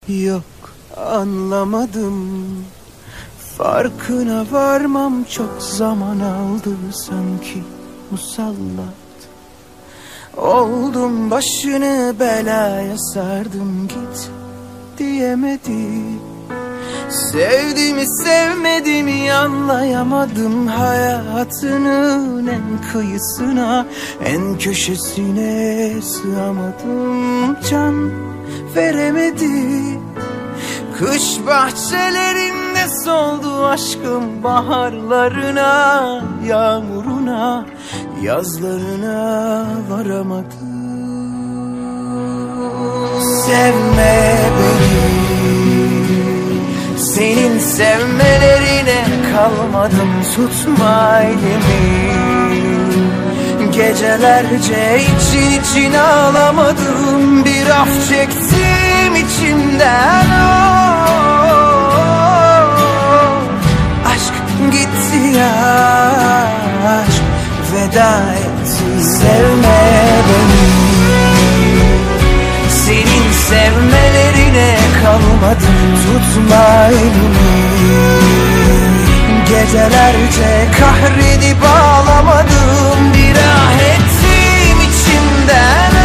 Yok, anlamadım. Farkına varmam çok zaman aldı sanki musallat. Oldum başını belaya sardım, git diyemedi. Sevdiğimi sevmediğimi anlayamadım. Hayatının en kıyısına, en köşesine sığamadım. Can veremedi. Kış bahçelerinde soldu aşkım, baharlarına, yağmuruna, yazlarına varamadım. Sevme beni, senin sevmelerine kalmadım, tutma elimi. Gecelerce için için ağlamadım, bir af çektim içimden. Aşk gitti ya, aşk veda etti. Sevme beni, senin sevmelerine kalmadım, tutma elimi. Gecelerce kahredip ağlamadım, bir ah ettim içimden.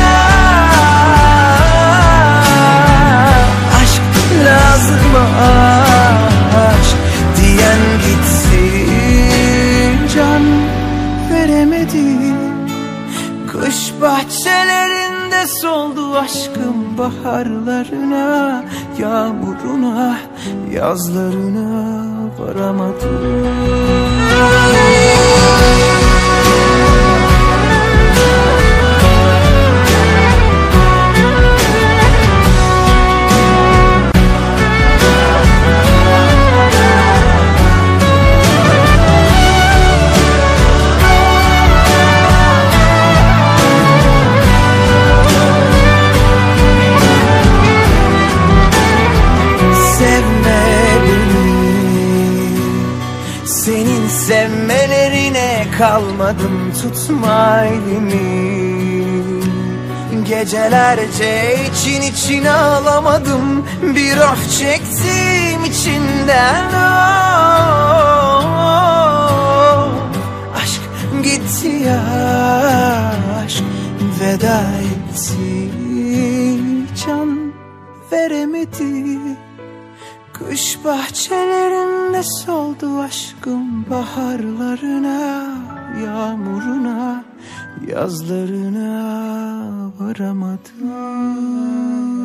Aşk lazım, aşk diyen gitti, can veremedi. Kış bahçelerinde soldu aşkım, baharlarına, yağmuruna, yazlarına varamadım. Senin sevmelerine kalmadım, tutma elimi. Gecelerce için için ağlamadım, bir af çektim içinden. Aşk gitti ya, aşk veda etti. Can veremedi. Kış bahçelerinde soldu aşkım, baharlarına, yağmuruna, yazlarına varamadım.